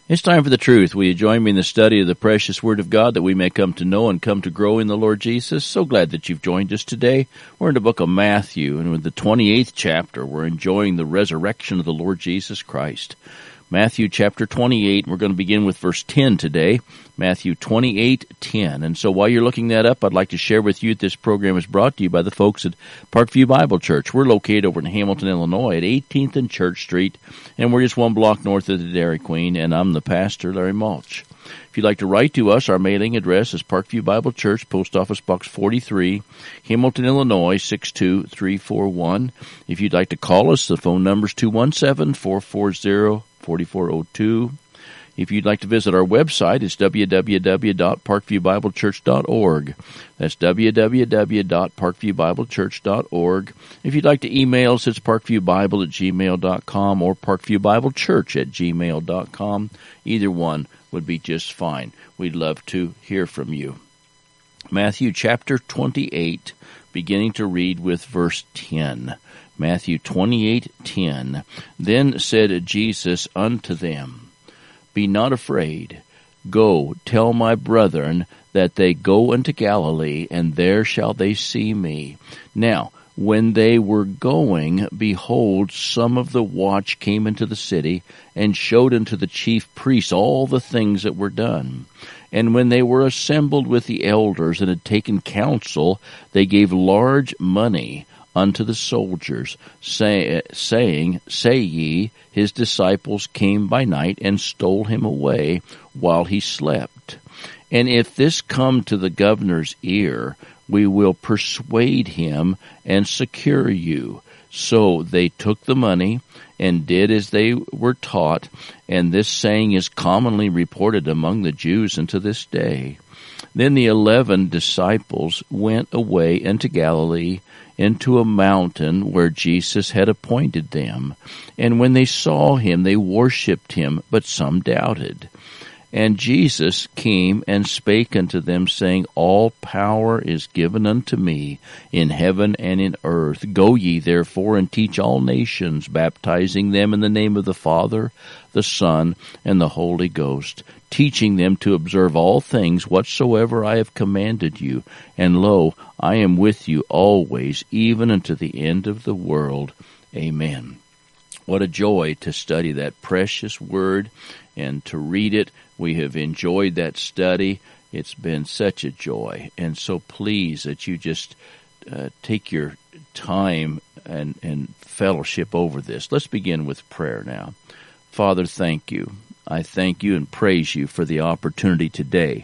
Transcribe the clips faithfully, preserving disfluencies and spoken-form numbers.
It's time for the truth. Will you join me in the study of the precious Word of God that we may come to know and come to grow in the Lord Jesus? So glad that you've joined us today. We're in the book of Matthew, and with the twenty-eighth chapter, we're enjoying the resurrection of the Lord Jesus Christ. Matthew chapter twenty-eight, we're going to begin with verse ten today. Matthew twenty-eight ten. And so while you're looking that up, I'd like to share with you that this program is brought to you by the folks at Parkview Bible Church. We're located over in Hamilton, Illinois at eighteenth and Church Street, and we're just one block north of the Dairy Queen, and I'm the pastor, Larry Mulch. If you'd like to write to us, our mailing address is Parkview Bible Church, Post Office Box forty-three, Hamilton, Illinois, six two three four one. If you'd like to call us, the phone number is two one seven, four four zero, four four zero two. If you'd like to visit our website, it's w w w dot parkview bible church dot org. That's w w w dot parkview bible church dot org. If you'd like to email us, it's parkviewbible at gmail dot com or parkviewbiblechurch at gmail dot com. Either one would be just fine. We'd love to hear from you. Matthew chapter twenty-eight, beginning to read with verse ten. Matthew twenty-eight ten. Then said Jesus unto them, Be not afraid. Go, tell my brethren that they go unto Galilee, and there shall they see me. Now, when they were going, behold, some of the watch came into the city, and showed unto the chief priests all the things that were done. And when they were assembled with the elders, and had taken counsel, they gave large money unto the soldiers, say, saying, Say ye, his disciples came by night, and stole him away while he slept. And if this come to the governor's ear, we will persuade him and secure you. So they took the money, and did as they were taught, and this saying is commonly reported among the Jews unto this day. Then the eleven disciples went away into Galilee, into a mountain where Jesus had appointed them. And when they saw him, they worshipped him, but some doubted. And Jesus came and spake unto them, saying, All power is given unto me in heaven and in earth. Go ye therefore and teach all nations, baptizing them in the name of the Father, the Son, and the Holy Ghost, teaching them to observe all things whatsoever I have commanded you. And lo, I am with you always, even unto the end of the world. Amen. What a joy to study that precious word and to read it. We have enjoyed that study. It's been such a joy. And so please that you just uh, take your time and, and fellowship over this. Let's begin with prayer now. Father, thank you. I thank you and praise you for the opportunity today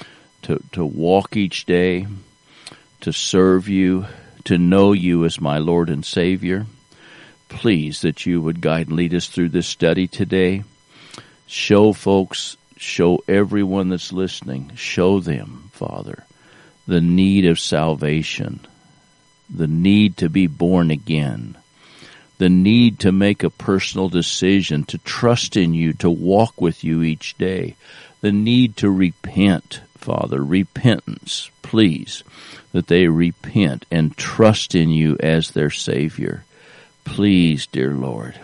to, to walk each day, to serve you, to know you as my Lord and Savior. Please that you would guide and lead us through this study today. Show folks, show everyone that's listening, show them, Father, the need of salvation, the need to be born again, the need to make a personal decision, to trust in you, to walk with you each day, the need to repent, Father, repentance, please, that they repent and trust in you as their Savior. Please, dear Lord.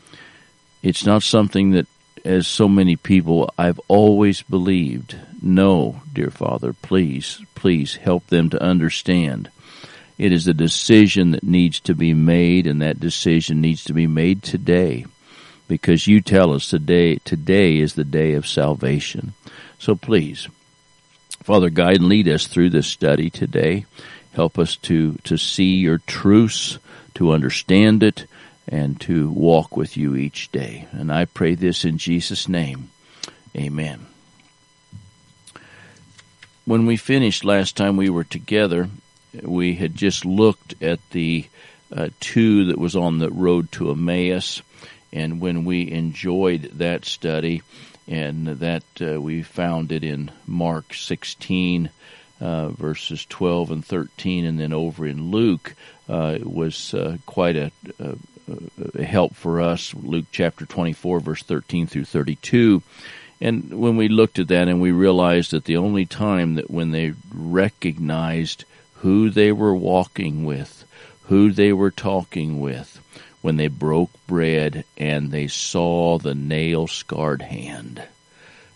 It's not something that, as so many people, I've always believed. No, dear Father, please, please help them to understand. It is a decision that needs to be made, and that decision needs to be made today, because you tell us today, today is the day of salvation. So please, Father, guide and lead us through this study today. Help us to, to see your truths, to understand it, and to walk with you each day. And I pray this in Jesus' name. Amen. When we finished last time we were together, we had just looked at the uh, two that was on the road to Emmaus, and when we enjoyed that study, and that uh, we found it in Mark sixteen, uh, verses twelve and thirteen, and then over in Luke, uh, it was uh, quite a, a A help for us, Luke chapter twenty-four, verse thirteen through thirty-two. And when we looked at that and we realized that the only time that when they recognized who they were walking with, who they were talking with, when they broke bread and they saw the nail-scarred hand,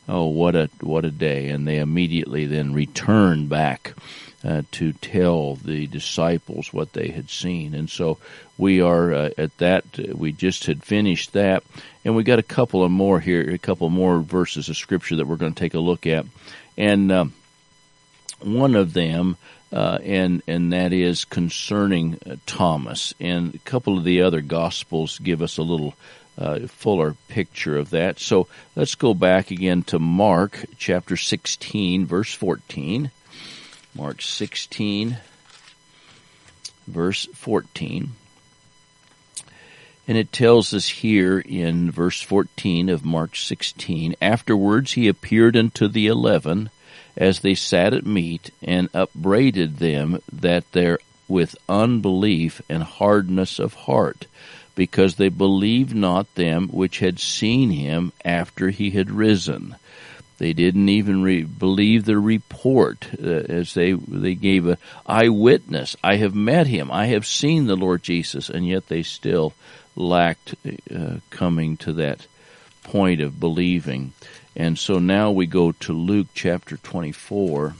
Oh, what a what a day. And they immediately then returned back uh, to tell the disciples what they had seen. And so we are uh, at that, uh, we just had finished that, and we got a couple of more here, a couple more verses of Scripture that we're going to take a look at. And um, one of them, uh, and and that is concerning uh, Thomas. And a couple of the other Gospels give us a little uh, fuller picture of that. So let's go back again to Mark chapter sixteen, verse fourteen. Mark sixteen, verse fourteen. And it tells us here in verse fourteen of Mark sixteen, "Afterwards he appeared unto the eleven, as they sat at meat, and upbraided them that they're with unbelief and hardness of heart, because they believed not them which had seen him after he had risen." They didn't even re- believe the report, uh, as they they gave a eyewitness. I have met him. I have seen the Lord Jesus, and yet they still lacked uh, coming to that point of believing. And so now we go to Luke chapter twenty-four,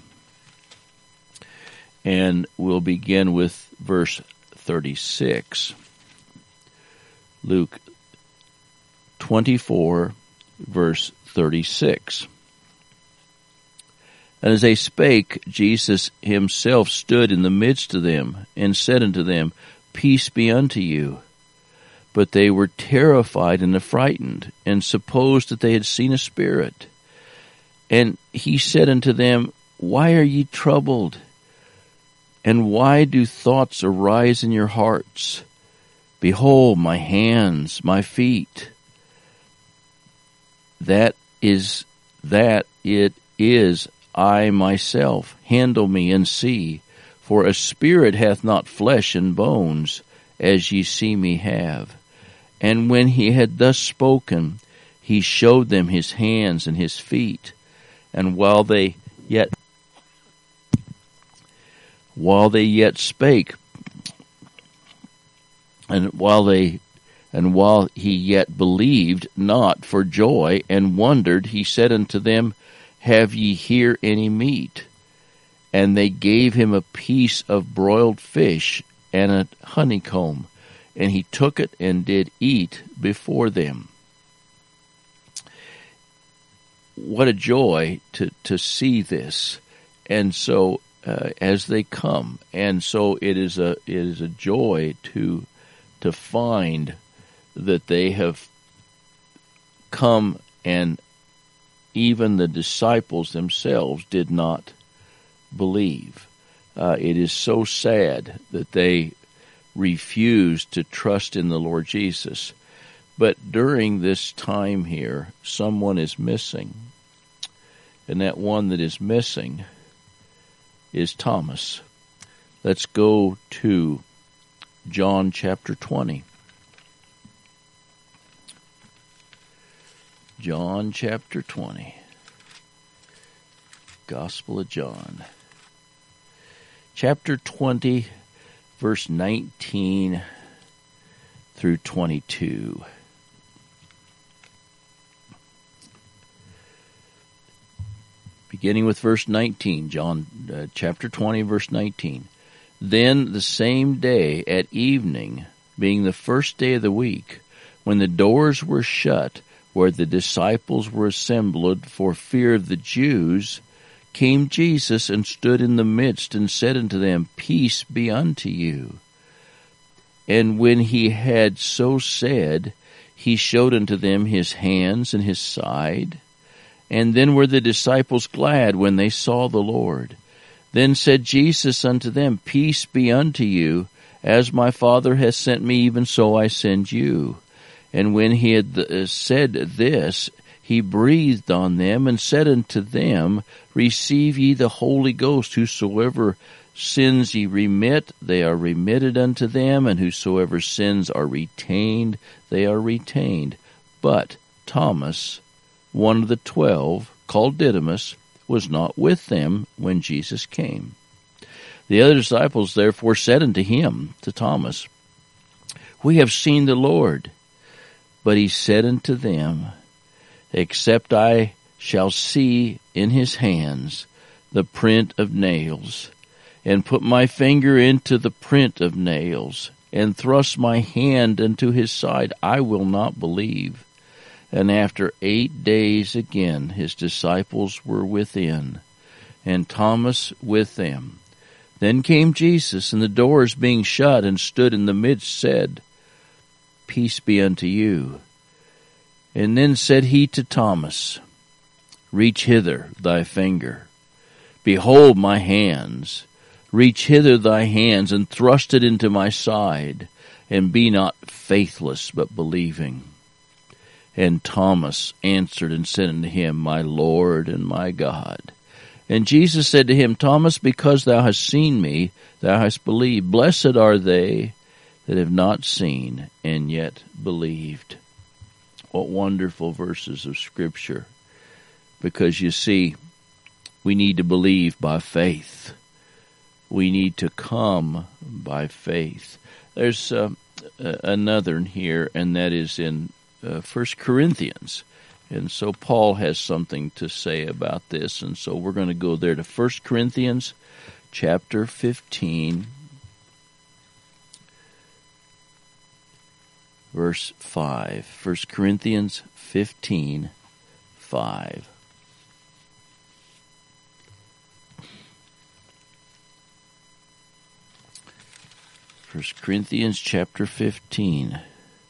and we'll begin with verse thirty-six. Luke twenty-four, verse thirty-six. "And as they spake, Jesus himself stood in the midst of them, and said unto them, Peace be unto you. But they were terrified and affrighted, and supposed that they had seen a spirit. And he said unto them, Why are ye troubled? And why do thoughts arise in your hearts? Behold my hands, my feet. That is, that it is I myself. Handle me and see. For a spirit hath not flesh and bones, as ye see me have. And when he had thus spoken, he showed them his hands and his feet. And while they yet while they yet spake, and while they and while he yet believed not for joy and wondered, he said unto them, Have ye here any meat? And they gave him a piece of broiled fish and a honeycomb. And he took it and did eat before them." What a joy to, to see this. And so uh, as they come, and so it is a it is a joy to to find that they have come, and even the disciples themselves did not believe. Uh, it is so sad that they refused to trust in the Lord Jesus. But during this time here, someone is missing. And that one that is missing is Thomas. Let's go to John chapter twenty. John chapter twenty. Gospel of John. Chapter twenty, verse nineteen through twenty-two. Beginning with verse nineteen, John uh, chapter twenty, verse nineteen. "Then the same day at evening, being the first day of the week, when the doors were shut, where the disciples were assembled for fear of the Jews, came Jesus and stood in the midst and said unto them, Peace be unto you. And when he had so said, he showed unto them his hands and his side. And then were the disciples glad when they saw the Lord. Then said Jesus unto them, Peace be unto you. As my Father hath sent me, even so I send you. And when he had said this, he breathed on them and said unto them, Receive ye the Holy Ghost. Whosoever sins ye remit, they are remitted unto them, and whosoever sins are retained, they are retained. But Thomas, one of the twelve, called Didymus, was not with them when Jesus came. The other disciples therefore said unto him, to Thomas, We have seen the Lord. But he said unto them, Except I shall see in his hands the print of nails, and put my finger into the print of nails, and thrust my hand into his side, I will not believe. And after eight days again his disciples were within, and Thomas with them. Then came Jesus, and the doors being shut, and stood in the midst, said, Peace be unto you. And then said he to Thomas, Reach hither thy finger. Behold my hands. Reach hither thy hands, and thrust it into my side, and be not faithless, but believing. And Thomas answered and said unto him, My Lord and my God. And Jesus said to him, Thomas, because thou hast seen me, thou hast believed. Blessed are they that have not seen, and yet believed. What wonderful verses of Scripture. Because you see, we need to believe by faith. We need to come by faith. There's uh, another in here, and that is in uh, First Corinthians. And so Paul has something to say about this, and so we're going to go there to First Corinthians chapter fifteen, verse five. First Corinthians fifteen, five. First Corinthians chapter fifteen.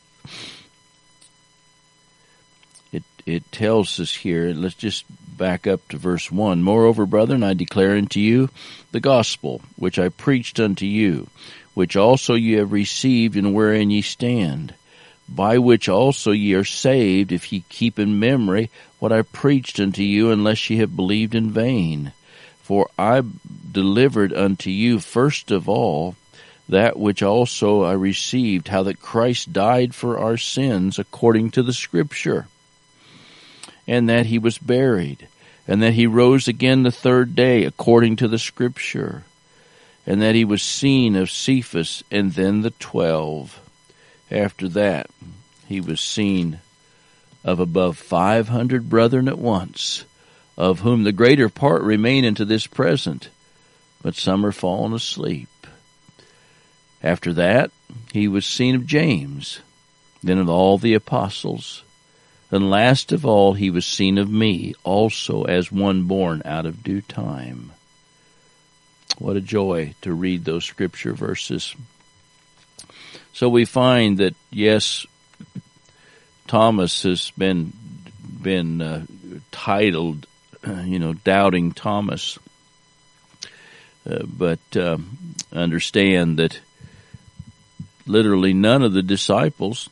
It it tells us here, let's just back up to verse one. Moreover, brethren, I declare unto you the gospel, which I preached unto you, which also ye have received, and wherein ye stand, by which also ye are saved, if ye keep in memory what I preached unto you, unless ye have believed in vain. For I delivered unto you first of all that which also I received, how that Christ died for our sins according to the Scripture, and that he was buried, and that he rose again the third day according to the Scripture, and that he was seen of Cephas, and then the twelve. After that, he was seen of above five hundred brethren at once, of whom the greater part remain unto this present, but some are fallen asleep. After that, he was seen of James, then of all the apostles. And last of all, he was seen of me, also as one born out of due time. What a joy to read those scripture verses. So we find that, yes, Thomas has been been uh, titled, uh, you know, Doubting Thomas. Uh, but uh, understand that literally none of the disciples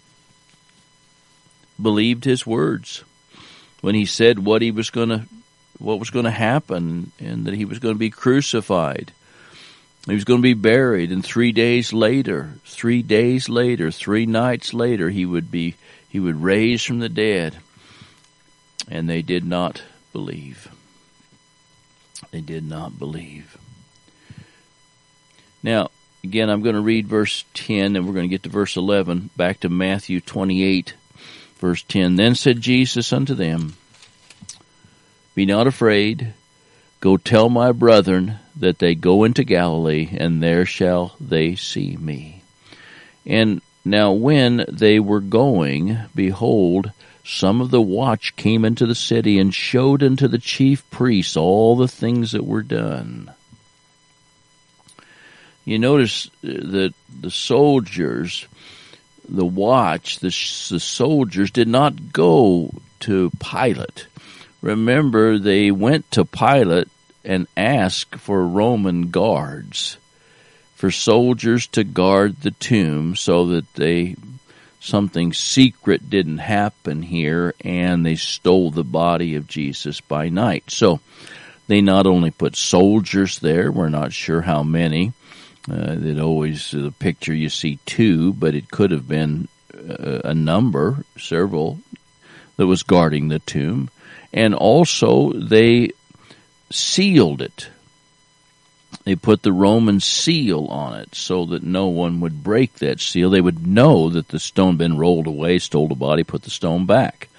believed his words when he said what he was going to, what was going to happen, and that he was going to be crucified. He was going to be buried, and three days later, three days later, three nights later, he would be, he would raise from the dead. And they did not believe. They did not believe. Now, again, I'm going to read verse ten, and we're going to get to verse eleven, back to Matthew twenty-eight, verse ten. Then said Jesus unto them, Be not afraid, go tell my brethren that they go into Galilee, and there shall they see me. And now when they were going, behold, some of the watch came into the city, and showed unto the chief priests all the things that were done. You notice that the soldiers, the watch, the, the soldiers did not go to Pilate. Remember, they went to Pilate and asked for Roman guards, for soldiers to guard the tomb so that they something secret didn't happen here, and they stole the body of Jesus by night. So they not only put soldiers there, we're not sure how many. Uh, it always, the picture you see two, but it could have been a, a number, several, that was guarding the tomb. And also they sealed it. They put the Roman seal on it so that no one would break that seal. They would know that the stone had been rolled away, stole the body, put the stone back.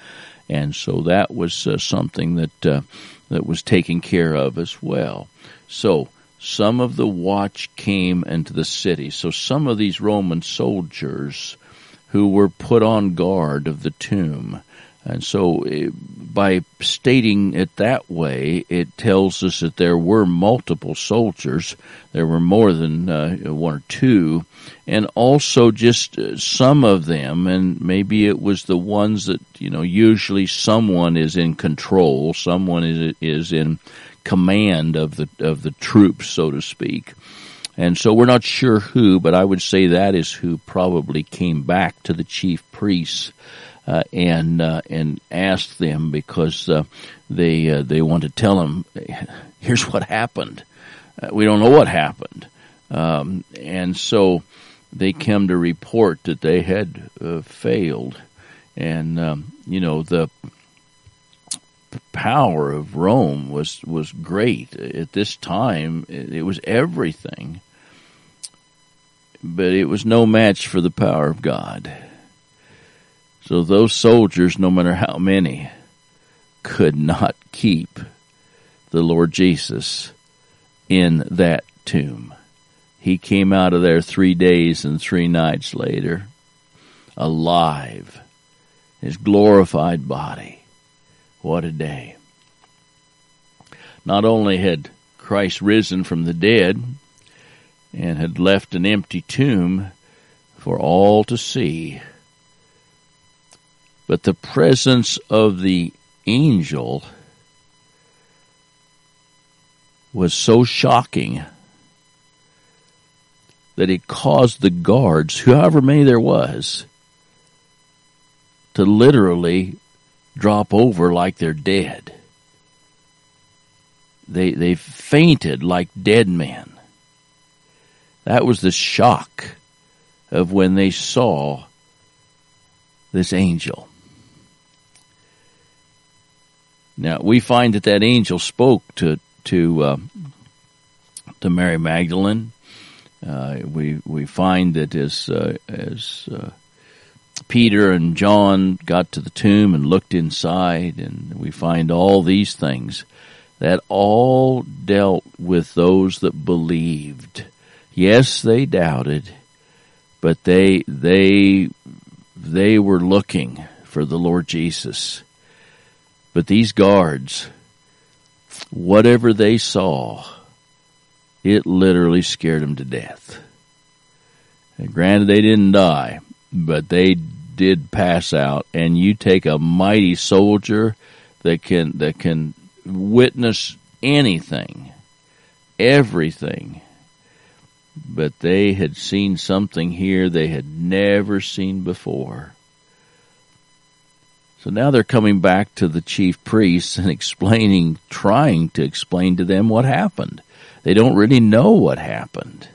And so that was uh, something that uh, that was taken care of as well. So some of the watch came into the city. So some of these Roman soldiers who were put on guard of the tomb. And so uh, by stating it that way, it tells us that there were multiple soldiers. There were more than uh, one or two. And also just uh, some of them, and maybe it was the ones that, you know, usually someone is in control, someone is is in command of the of the troops, so to speak. And so we're not sure who, but I would say that is who probably came back to the chief priests Uh, and uh, and ask them, because uh, they uh, they want to tell them, here's what happened. Uh, we don't know what happened, um, and so they come to report that they had uh, failed, and um, you know the, the power of Rome was was great at this time. It, it was everything, but it was no match for the power of God. So those soldiers, no matter how many, could not keep the Lord Jesus in that tomb. He came out of there three days and three nights later, alive, his glorified body. What a day. Not only had Christ risen from the dead and had left an empty tomb for all to see, but the presence of the angel was so shocking that it caused the guards, however many there was, to literally drop over like they're dead. They they fainted like dead men. That was the shock of when they saw this angel. Now, we find that that angel spoke to to uh, to Mary Magdalene. Uh, we we find that as uh, as uh, Peter and John got to the tomb and looked inside, and we find all these things that all dealt with those that believed. Yes, they doubted, but they they they were looking for the Lord Jesus. But these guards, whatever they saw, it literally scared them to death. And granted, they didn't die, but they did pass out. And you take a mighty soldier that can that can witness anything, everything. But they had seen something here they had never seen before. So now they're coming back to the chief priests and explaining, trying to explain to them what happened. They don't really know what happened.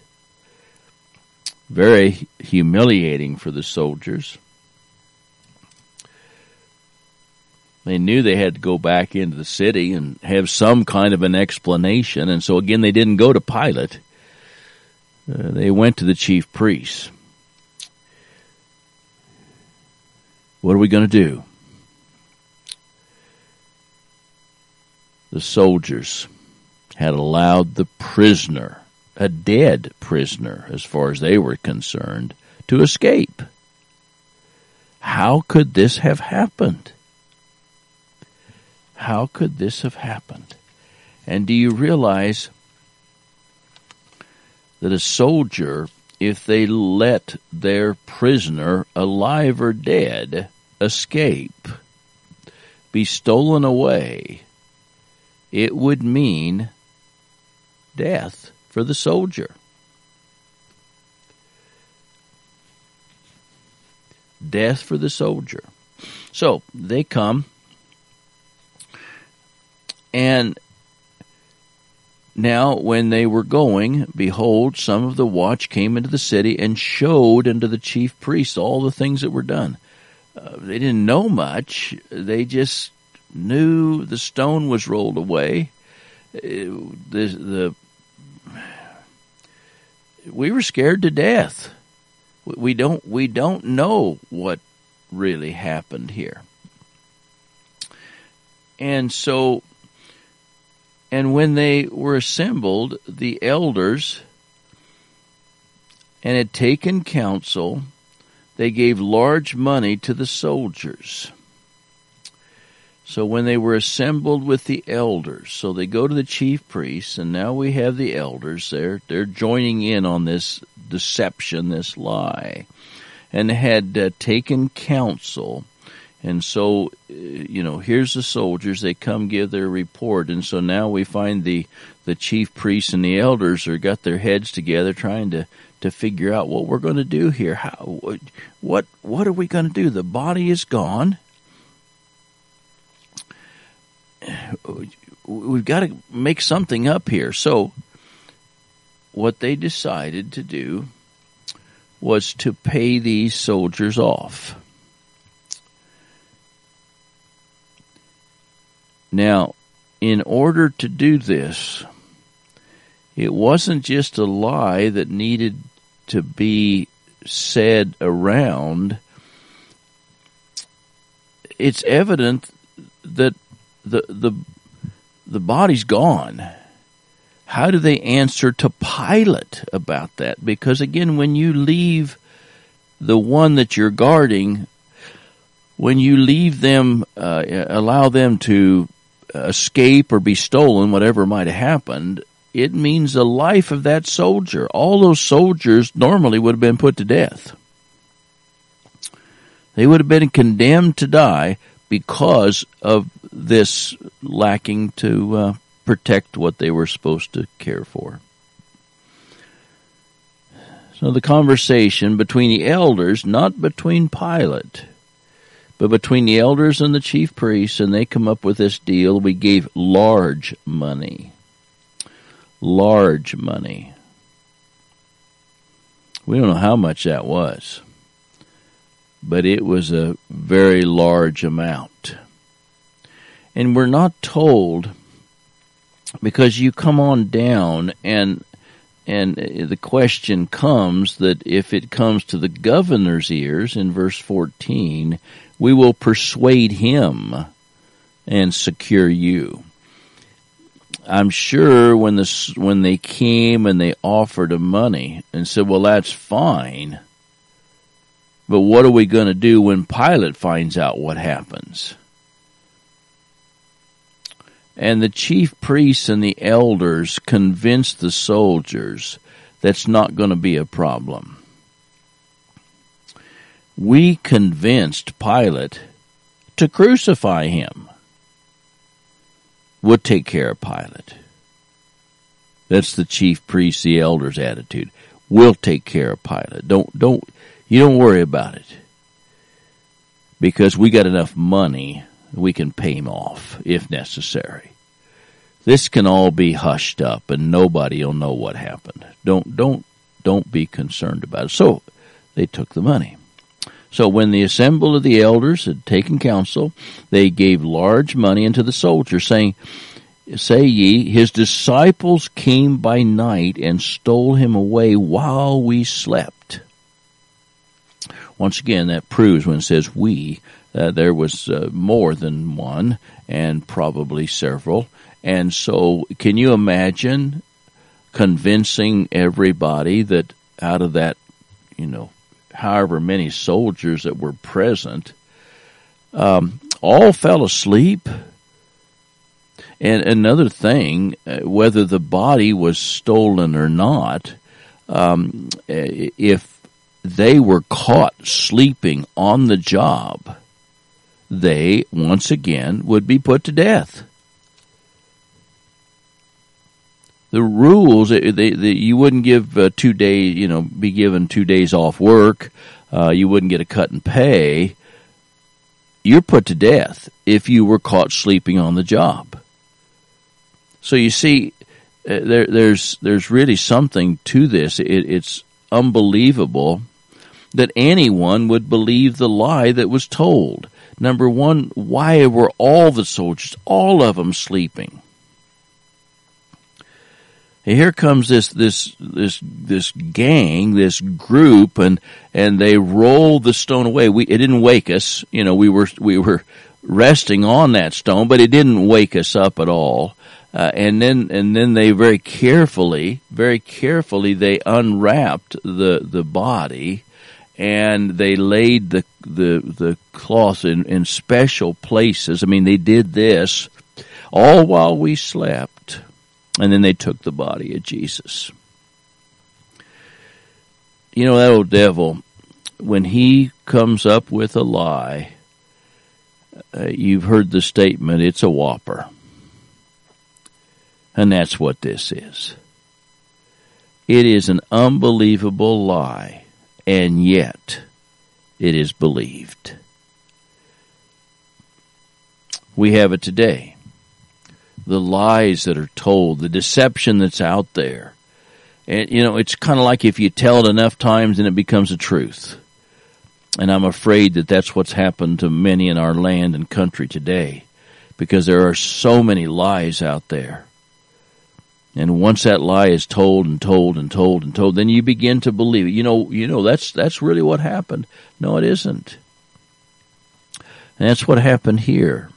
Very humiliating for the soldiers. They knew they had to go back into the city and have some kind of an explanation, and so again they didn't go to Pilate. Uh, they went to the chief priests. What are we going to do? The soldiers had allowed the prisoner, a dead prisoner as far as they were concerned, to escape. How could this have happened? How could this have happened? And do you realize that a soldier, if they let their prisoner, alive or dead, escape, be stolen away, it would mean death for the soldier. Death for the soldier. So they come, and now when they were going, behold, some of the watch came into the city and showed unto the chief priests all the things that were done. Uh, they didn't know much. They just knew the stone was rolled away. Uh, the, the we were scared to death. We don't we don't know what really happened here. And so, and when they were assembled, the elders, and had taken counsel, they gave large money to the soldiers. So when they were assembled with the elders, so they go to the chief priests, and now we have the elders there. They're joining in on this deception, this lie, and had uh, taken counsel. And so, uh, you know, here's the soldiers. They come give their report, and so now we find the the chief priests and the elders are got their heads together, trying to to figure out what we're going to do here. How what what are we going to do? The body is gone. We've got to make something up here. So what they decided to do was to pay these soldiers off. Now, in order to do this, it wasn't just a lie that needed to be said around. It's evident that the the the body's gone. How do they answer to Pilate about that? Because again, when you leave the one that you're guarding, when you leave them, uh, allow them to escape or be stolen, whatever might have happened, it means the life of that soldier. All those soldiers normally would have been put to death. They would have been condemned to die because of this lacking to uh, protect what they were supposed to care for. So the conversation between the elders, not between Pilate, but between the elders and the chief priests, and they come up with this deal. We gave large money. Large money. We don't know how much that was, but it was a very large amount. And we're not told, because you come on down and and the question comes that if it comes to the governor's ears in verse fourteen, we will persuade him and secure you. I'm sure when the when they came and they offered him money and said, well, that's fine, but what are we going to do when Pilate finds out what happens? And the chief priests and the elders convinced the soldiers that's not going to be a problem. We convinced Pilate to crucify him. We'll take care of Pilate. That's the chief priests, the elders' attitude. We'll take care of Pilate. Don't, don't, you don't worry about it. Because we got enough money, we can pay him off if necessary. This can all be hushed up and nobody will know what happened. Don't, don't, don't be concerned about it. So they took the money. So when the assembly of the elders had taken counsel, they gave large money unto the soldiers, saying, say ye, his disciples came by night and stole him away while we slept. Once again, that proves when it says we, uh, there was uh, more than one and probably several. And so can you imagine convincing everybody that out of that, you know, however many soldiers that were present, um, all fell asleep? And another thing, uh, whether the body was stolen or not, um, if they were caught sleeping on the job, they, once again, would be put to death. The rules, they, they, you wouldn't give uh, two days, you know, be given two days off work. Uh, you wouldn't get a cut in pay. You're put to death if you were caught sleeping on the job. So you see, uh, there, there's there's really something to this. It, it's unbelievable that anyone would believe the lie that was told. Number one, why were all the soldiers, all of them, sleeping? Here comes this this this this gang, this group, and and they rolled the stone away. We it didn't wake us, you know. We were we were resting on that stone, but it didn't wake us up at all. Uh, and then, and then they very carefully, very carefully, they unwrapped the, the body, and they laid the, the, the cloth in, in special places. I mean, they did this all while we slept. And then they took the body of Jesus. You know, that old devil, when he comes up with a lie, uh, you've heard the statement, it's a whopper. And that's what this is. It is an unbelievable lie, and yet it is believed. We have it today. The lies that are told, the deception that's out there. And, you know, it's kind of like if you tell it enough times, then it becomes a truth. And I'm afraid that that's what's happened to many in our land and country today, because there are so many lies out there. And once that lie is told and told and told and told, then you begin to believe it. You know, you know that's that's really what happened. No, it isn't. And that's what happened here.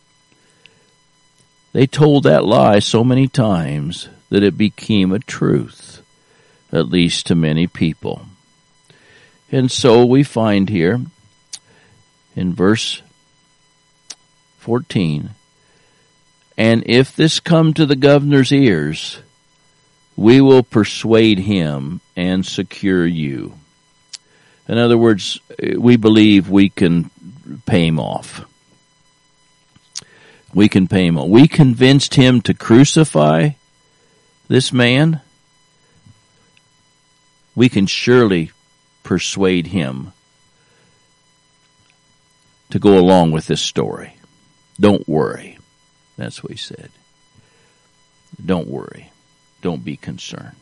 They told that lie so many times that it became a truth, at least to many people. And so we find here in verse fourteen, and if this come to the governor's ears, we will persuade him and secure you. In other words, we believe we can pay him off. We can pay him off. We convinced him to crucify this man. We can surely persuade him to go along with this story. Don't worry. That's what he said. Don't worry. Don't be concerned.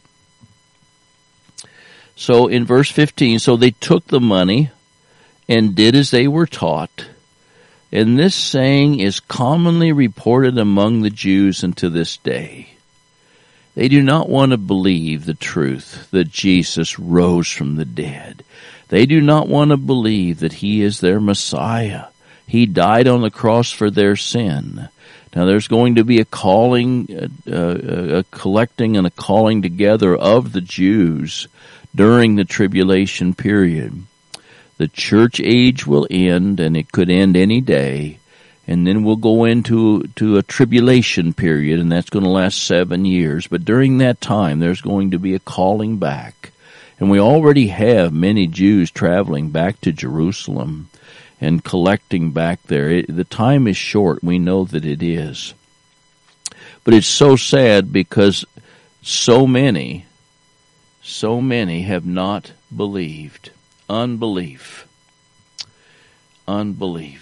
So in verse fifteen, so they took the money and did as they were taught. And this saying is commonly reported among the Jews unto this day. They do not want to believe the truth that Jesus rose from the dead. They do not want to believe that he is their Messiah. He died on the cross for their sin. Now there's going to be a calling, uh, a collecting and a calling together of the Jews during the tribulation period. The church age will end, and it could end any day. And then we'll go into to a tribulation period, and that's going to last seven years. But during that time, there's going to be a calling back. And we already have many Jews traveling back to Jerusalem and collecting back there. It, the time is short. We know that it is. But it's so sad because so many, so many have not believed. Unbelief. Unbelief.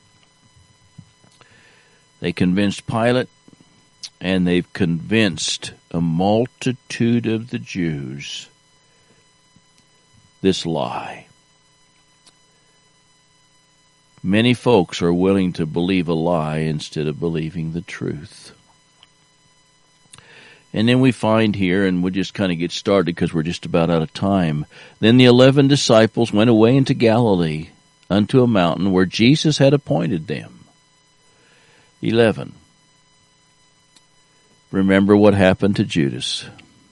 They convinced Pilate, and they've convinced a multitude of the Jews this lie. Many folks are willing to believe a lie instead of believing the truth. And then we find here, and we'll just kind of get started because we're just about out of time. Then the eleven disciples went away into Galilee unto a mountain where Jesus had appointed them. Eleven. Remember what happened to Judas.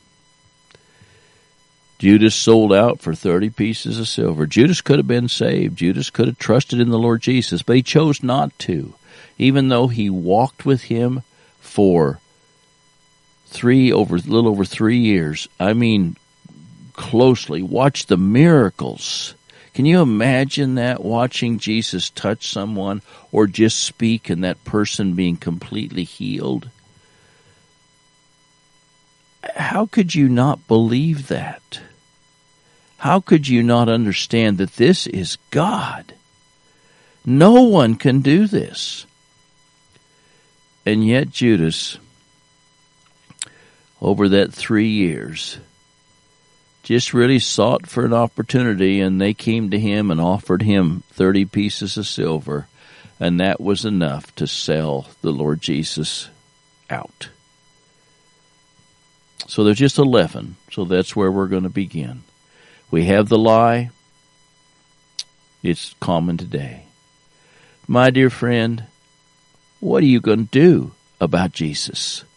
Judas sold out for thirty pieces of silver. Judas could have been saved. Judas could have trusted in the Lord Jesus, but he chose not to. Even though he walked with him for three, over, a little over three years. I mean, closely. Watch the miracles. Can you imagine that, watching Jesus touch someone or just speak and that person being completely healed? How could you not believe that? How could you not understand that this is God? No one can do this. And yet Judas, over that three years, just really sought for an opportunity, and they came to him and offered him thirty pieces of silver, and that was enough to sell the Lord Jesus out. So there's just eleven, so that's where we're going to begin. We have the lie. It's common today. My dear friend, what are you going to do about Jesus?